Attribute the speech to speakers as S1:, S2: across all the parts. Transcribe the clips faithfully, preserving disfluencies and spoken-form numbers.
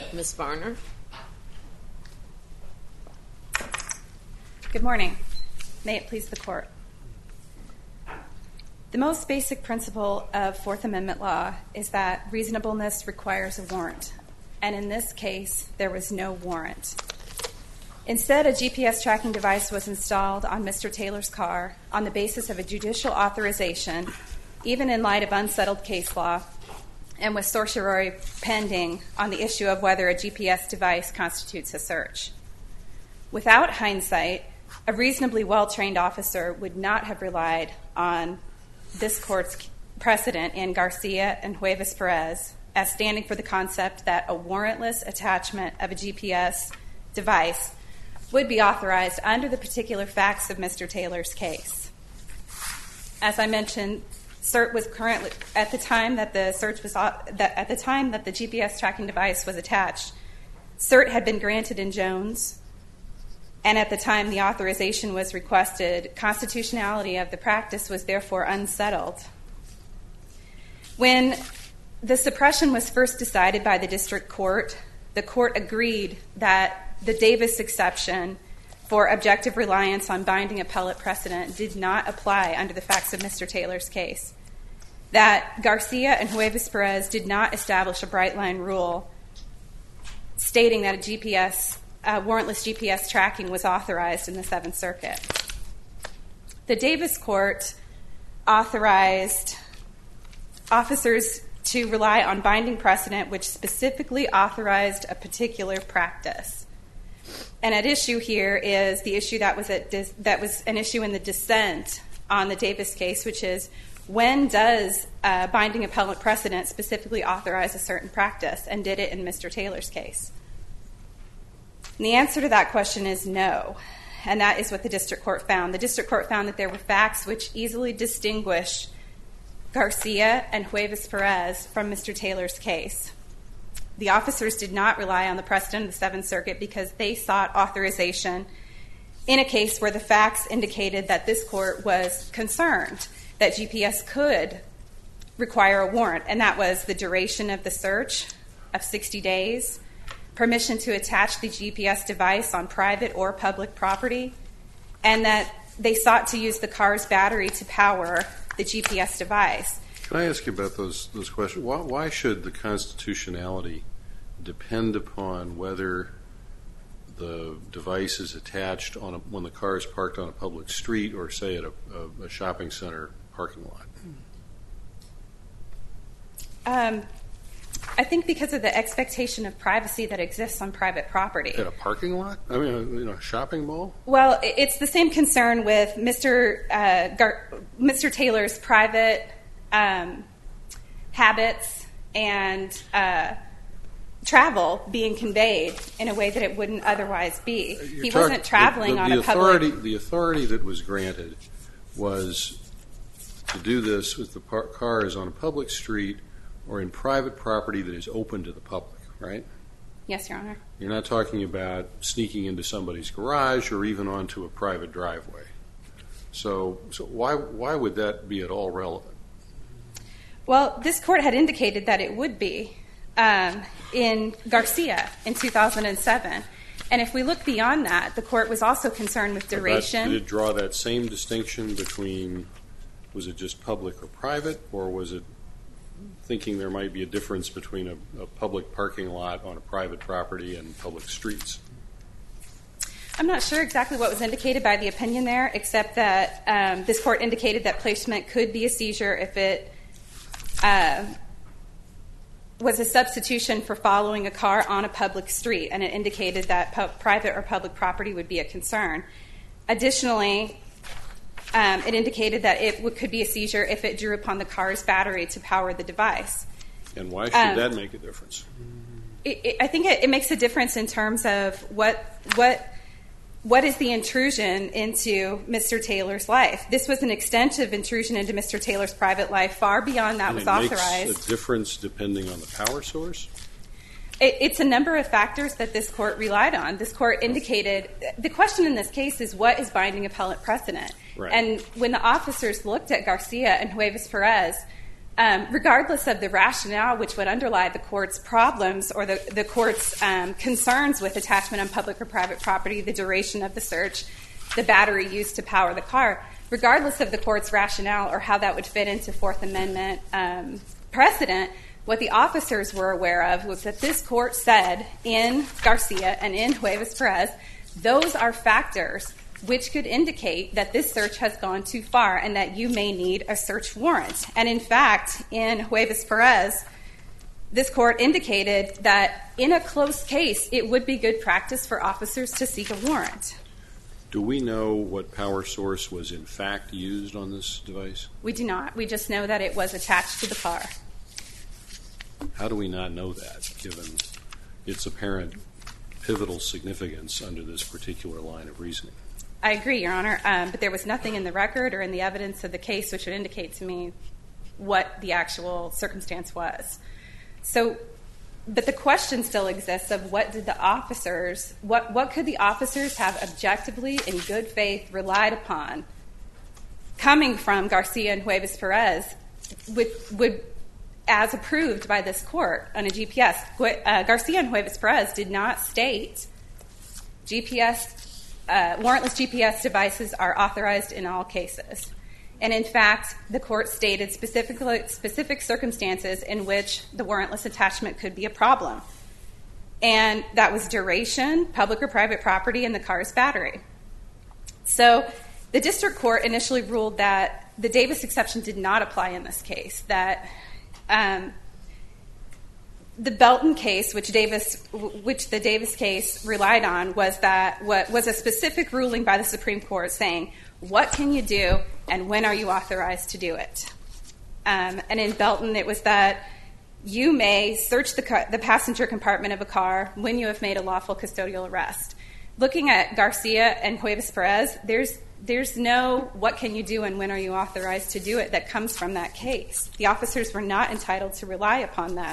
S1: Miz Varner.
S2: Good morning. May it please the Court. The most basic principle of Fourth Amendment law is that reasonableness requires a warrant, and in this case, there was no warrant. Instead, a G P S tracking device was installed on Mister Taylor's car on the basis of a judicial authorization, even in light of unsettled case law, and with certiorari pending on the issue of whether a G P S device constitutes a search. Without hindsight, a reasonably well-trained officer would not have relied on this Court's precedent in Garcia and Huevas-Perez as standing for the concept that a warrantless attachment of a G P S device would be authorized under the particular facts of Mister Taylor's case. As I mentioned, cert was currently at the time that the search was that at the time that the G P S tracking device was attached, cert had been granted in Jones, and at the time the authorization was requested, constitutionality of the practice was therefore unsettled. When the suppression was first decided by the district court, the court agreed that the Davis exception for objective reliance on binding appellate precedent did not apply under the facts of Mister Taylor's case, that Garcia and Huevas-Perez did not establish a bright-line rule stating that a G P S Uh, warrantless G P S tracking was authorized in the Seventh Circuit. The Davis court authorized officers to rely on binding precedent which specifically authorized a particular practice. And at issue here is the issue that was, at dis- that was an issue in the dissent on the Davis case, which is when does uh, binding appellate precedent specifically authorize a certain practice, and did it in Mister Taylor's case? And the answer to that question is no, and that is what the district court found. The district court found that there were facts which easily distinguish Garcia and Huevas-Perez from Mister Taylor's case. The officers did not rely on the precedent of the Seventh Circuit because they sought authorization in a case where the facts indicated that this court was concerned that G P S could require a warrant, and that was the duration of the search of sixty days, permission to attach the G P S device on private or public property, and that they sought to use the car's battery to power the G P S device.
S3: Can I ask you about those those questions? Why, why should the constitutionality depend upon whether the device is attached on a, when the car is parked on a public street or, say, at a, a, a shopping center parking lot?
S2: Um. I think because of the expectation of privacy that exists on private property.
S3: At a parking lot? I mean, you know, a shopping mall?
S2: Well, it's the same concern with Mister Uh, Gar- Mister Taylor's private um, habits and uh, travel being conveyed in a way that it wouldn't otherwise be.
S3: You're
S2: he
S3: talk-
S2: wasn't traveling
S3: the, the,
S2: on
S3: the
S2: a
S3: authority,
S2: public...
S3: The authority that was granted was to do this if the par- car is on a public street or in private property that is open to the public, right?
S2: Yes, Your Honor.
S3: You're not talking about sneaking into somebody's garage or even onto a private driveway. So, so why why would that be at all relevant?
S2: Well, this court had indicated that it would be um, in Garcia in two thousand seven. And if we look beyond that, the court was also concerned with duration.
S3: But did it draw that same distinction between, was it just public or private, or was it thinking there might be a difference between a, a public parking lot on a private property and public streets?
S2: I'm not sure exactly what was indicated by the opinion there, except that um, this court indicated that placement could be a seizure if it uh, was a substitution for following a car on a public street, and it indicated that pu- private or public property would be a concern. Additionally, Um, it indicated that it w- could be a seizure if it drew upon the car's battery to power the device.
S3: And why should
S2: um,
S3: that make a difference?
S2: It, it, I think it, it makes a difference in terms of what what what is the intrusion into Mister Taylor's life. This was an extensive intrusion into Mister Taylor's private life, far beyond that
S3: and
S2: was
S3: it
S2: authorized.
S3: Makes a difference depending on the power source?
S2: It, it's a number of factors that this court relied on. This court indicated, the question in this case is what is binding appellate precedent?
S3: Right.
S2: And when the officers looked at Garcia and Huevas-Perez, Um, regardless of the rationale which would underlie the court's problems or the, the court's um, concerns with attachment on public or private property, the duration of the search, the battery used to power the car, regardless of the court's rationale or how that would fit into Fourth Amendment um, precedent, what the officers were aware of was that this court said in Garcia and in Huevas-Perez, those are factors which could indicate that this search has gone too far and that you may need a search warrant. And in fact, in Huevas-Perez, this court indicated that in a close case, it would be good practice for officers to seek a warrant.
S3: Do we know what power source was in fact used on this device?
S2: We do not. We just know that it was attached to the car.
S3: How do we not know that, given its apparent pivotal significance under this particular line of reasoning?
S2: I agree, Your Honor, um, but there was nothing in the record or in the evidence of the case which would indicate to me what the actual circumstance was. So, but the question still exists of what did the officers, what, what could the officers have objectively, in good faith, relied upon coming from Garcia and Huevas-Perez would, would, as approved by this court on a G P S. Uh, Garcia and Huevas-Perez did not state G P S Uh, warrantless G P S devices are authorized in all cases. And in fact, the court stated specifically, specific circumstances in which the warrantless attachment could be a problem. And that was duration, public or private property, and the car's battery. So the district court initially ruled that the Davis exception did not apply in this case, that um, the Belton case, which Davis, which the Davis case relied on, was that what was a specific ruling by the Supreme Court saying, what can you do and when are you authorized to do it? Um, and in Belton, it was that you may search the, car, the passenger compartment of a car when you have made a lawful custodial arrest. Looking at Garcia and Huevas-Perez, there's there's no what can you do and when are you authorized to do it that comes from that case. The officers were not entitled to rely upon that.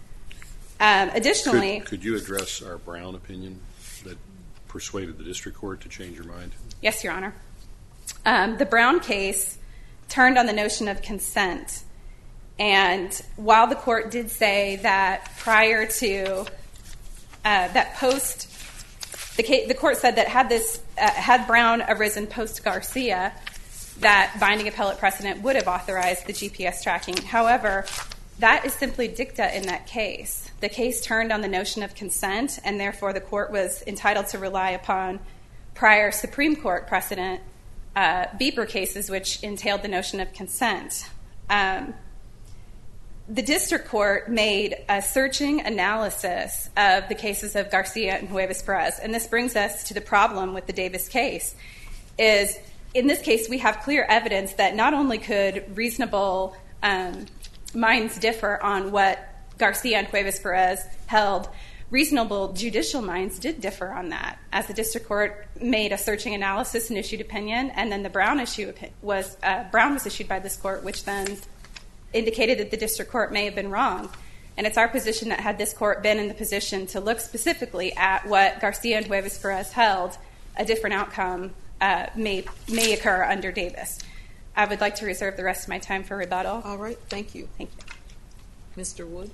S2: Um, additionally...
S3: Could, could you address our Brown opinion that persuaded the district court to change your mind?
S2: Yes, Your Honor. Um, the Brown case turned on the notion of consent. And while the court did say that prior to, uh, that post, the, case, the court said that had this, uh, had Brown arisen post-Garcia, that binding appellate precedent would have authorized the G P S tracking. However, that is simply dicta in that case. The case turned on the notion of consent, and therefore the court was entitled to rely upon prior Supreme Court precedent, uh, beeper cases, which entailed the notion of consent. Um, the district court made a searching analysis of the cases of Garcia and Huevas-Perez, and this brings us to the problem with the Davis case, is in this case we have clear evidence that not only could reasonable um, minds differ on what Garcia and Huevas-Perez held, reasonable judicial minds did differ on that, as the district court made a searching analysis and issued opinion, and then the Brown issue was uh, Brown was issued by this court, which then indicated that the district court may have been wrong. And it's our position that had this court been in the position to look specifically at what Garcia and Huevas-Perez held, a different outcome uh, may may occur under Davis. I would like to reserve the rest of my time for rebuttal.
S1: All right. Thank you.
S2: Thank you.
S1: Mister Wood.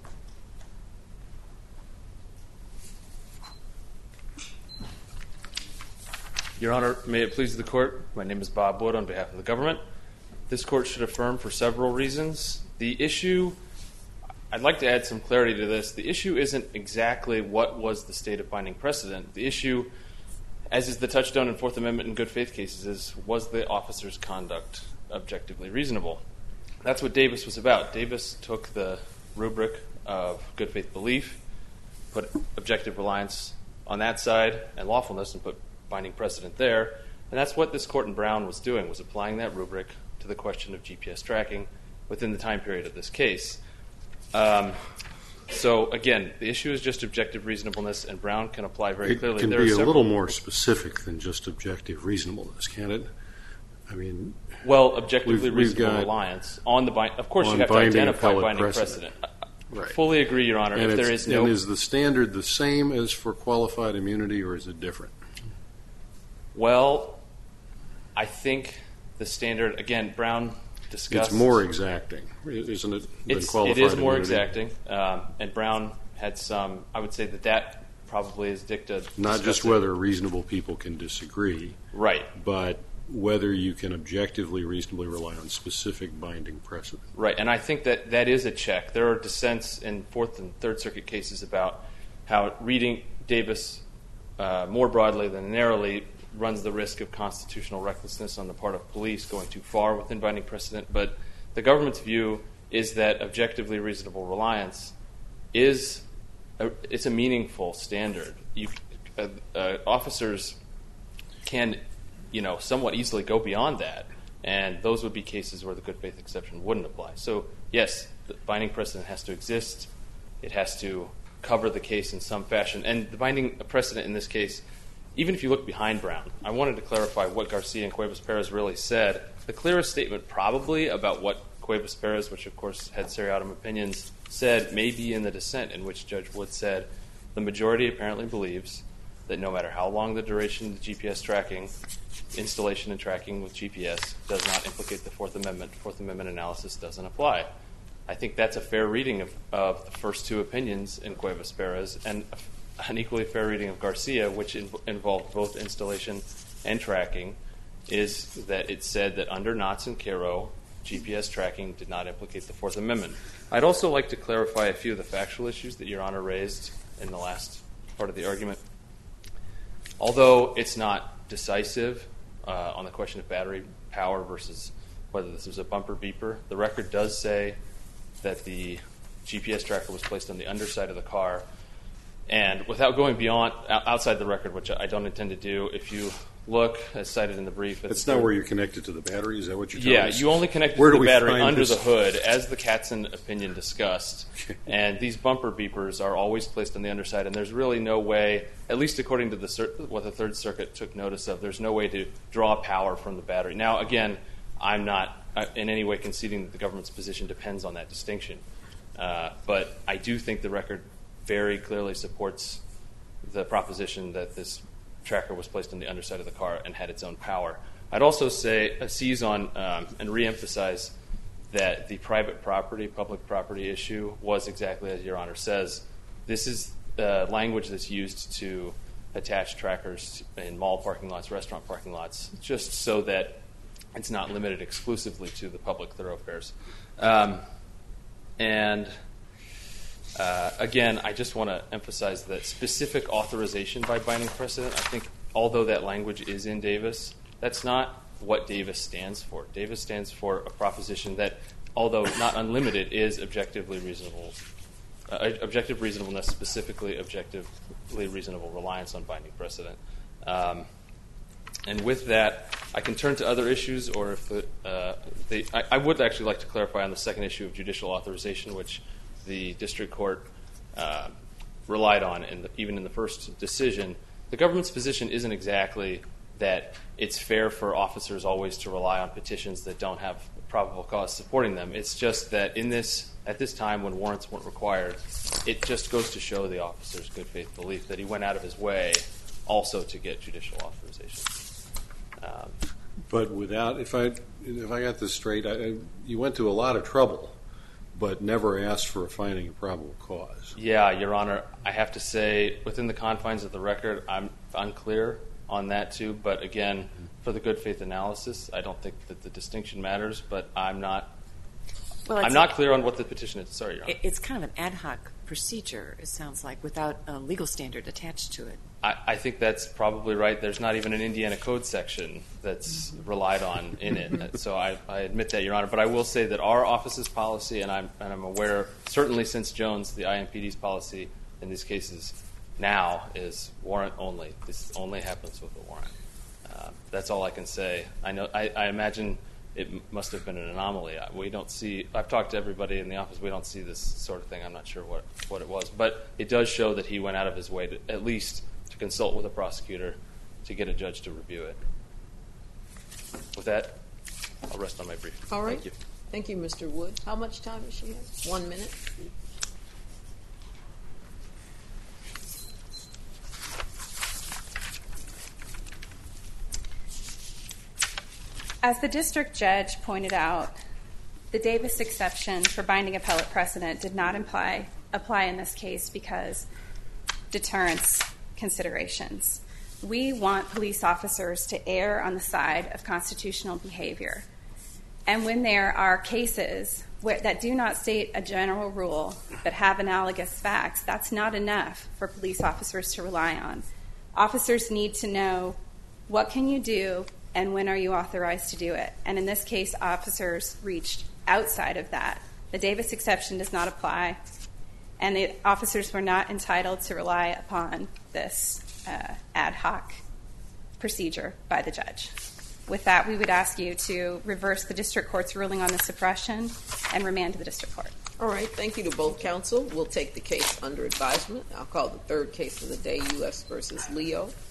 S4: Your Honor, may it please the court, my name is Bob Wood on behalf of the government. This court should affirm for several reasons. The issue, I'd like to add some clarity to this. The issue isn't exactly what was the state of binding precedent. The issue, as is the touchstone in Fourth Amendment and good faith cases, is was the officer's conduct objectively reasonable? That's what Davis was about. Davis took the rubric of good faith belief, put objective reliance on that side and lawfulness, and put binding precedent there. And that's what this court in Brown was doing, was applying that rubric to the question of G P S tracking within the time period of this case. Um, so, again, the issue is just objective reasonableness, and Brown can apply very
S3: it
S4: clearly.
S3: It can
S4: there
S3: be
S4: are
S3: a little more specific than just objective reasonableness, can it? I mean...
S4: Well, objectively
S3: we've, we've
S4: reasonable reliance on the bind. Of course, you have to identify binding precedent. precedent.
S3: Right.
S4: Fully agree, Your Honor.
S3: And
S4: if there is no,
S3: and is the standard the same as for qualified immunity, or is it different?
S4: Well, I think the standard, again, Brown discussed.
S3: It's more exacting, isn't it, than
S4: It's,
S3: qualified
S4: it is more
S3: immunity?
S4: exacting, um, and Brown had some. I would say that that probably is dicta.
S3: Not just
S4: discussing-
S3: whether reasonable people can disagree,
S4: right,
S3: but whether you can objectively reasonably rely on specific binding precedent.
S4: right, and I think that that is a check. There are dissents in Fourth and Third Circuit cases about how reading Davis uh, more broadly than narrowly runs the risk of constitutional recklessness on the part of police going too far within binding precedent. But the government's view is that objectively reasonable reliance is a, it's a meaningful standard. You, uh, uh, officers can, you know, somewhat easily go beyond that, and those would be cases where the good faith exception wouldn't apply. So, yes, the binding precedent has to exist. It has to cover the case in some fashion. And the binding precedent in this case, even if you look behind Brown, I wanted to clarify what Garcia and Cuevas-Perez really said. The clearest statement probably about what Cuevas-Perez, which of course had seriatim opinions, said may be in the dissent, in which Judge Wood said, the majority apparently believes that no matter how long the duration of the G P S tracking, installation and tracking with G P S does not implicate the Fourth Amendment. Fourth Amendment analysis doesn't apply. I think that's a fair reading of, of the first two opinions in Cuevas-Perez, and an equally fair reading of Garcia, which in, involved both installation and tracking, is that it said that under Knotts and Caro, G P S tracking did not implicate the Fourth Amendment. I'd also like to clarify a few of the factual issues that Your Honor raised in the last part of the argument. Although it's not decisive uh, on the question of battery power versus whether this was a bumper beeper, the record does say that the G P S tracker was placed on the underside of the car. And without going beyond, outside the record, which I don't intend to do, if you look, as cited in the brief.
S3: That's not where you're connected to the battery? Is that what you're telling
S4: Yeah,
S3: us?
S4: you only connect
S3: Where
S4: to
S3: do
S4: the
S3: we
S4: battery
S3: find
S4: under
S3: this?
S4: the hood, as the Katzen opinion discussed.
S3: Okay.
S4: And these bumper beepers are always placed on the underside, and there's really no way, at least according to the cir- what the Third Circuit took notice of, there's no way to draw power from the battery. Now, again, I'm not uh, in any way conceding that the government's position depends on that distinction. Uh, but I do think the record very clearly supports the proposition that this tracker was placed on the underside of the car and had its own power. I'd also say, uh, seize on um, and reemphasize that the private property, public property issue was exactly as Your Honor says. This is uh, language that's used to attach trackers in mall parking lots, restaurant parking lots, just so that it's not limited exclusively to the public thoroughfares. Um, and uh, again, I just want to emphasize that specific authorization by binding precedent, I think although that language is in Davis, that's not what Davis stands for. Davis stands for a proposition that, although not unlimited, is objectively reasonable. Uh, objective reasonableness, specifically objectively reasonable reliance on binding precedent. Um, and with that, I can turn to other issues, or if the, uh, they, I, I would actually like to clarify on the second issue of judicial authorization, which the district court uh, relied on, in the, even in the first decision. The government's position isn't exactly that it's fair for officers always to rely on petitions that don't have probable cause supporting them. It's just that in this, at this time when warrants weren't required, it just goes to show the officer's good faith belief that he went out of his way also to get judicial authorization. Um,
S3: But without, if I if I got this straight, I, I, you went to a lot of trouble, but never asked for a finding of probable cause.
S4: Yeah, Your Honor, I have to say, within the confines of the record, I'm unclear on that too. But again, for the good faith analysis, I don't think that the distinction matters. But I'm not.
S5: Well,
S4: I'm
S5: it's
S4: not
S5: a-
S4: clear on what the petition is. Sorry, Your Honor.
S5: It- It's kind of an ad hoc procedure, it sounds like, without a legal standard attached to it.
S4: I, I think that's probably right. There's not even an Indiana Code section that's relied on in it. So I, I admit that, Your Honor. But I will say that our office's policy, and I'm, and I'm aware, certainly since Jones, the I M P D's policy in these cases now is warrant only. This only happens with a warrant. Uh, that's all I can say. I know. I, I imagine it m- must have been an anomaly. I- We don't see. I've talked to everybody in the office. We don't see this sort of thing. I'm not sure what, what it was, but it does show that he went out of his way to at least to consult with a prosecutor to get a judge to review it. With that, I'll rest on my brief.
S1: All right.
S4: Thank you.
S1: Thank you, Mister Wood. How much time does she have? One minute?
S2: As the district judge pointed out, The Davis exception for binding appellate precedent did not imply, apply in this case because deterrence considerations. We want police officers to err on the side of constitutional behavior. And when there are cases where, that do not state a general rule but have analogous facts, that's not enough for police officers to rely on. Officers need to know what can you do and when are you authorized to do it. And in this case, officers reached outside of that. The Davis exception does not apply, and the officers were not entitled to rely upon this uh, ad hoc procedure by the judge. With that, we would ask you to reverse the district court's ruling on the suppression and remand to the district court.
S1: All right, thank you to both counsel. We'll take the case under advisement. I'll call the third case of the day, U S versus Leo.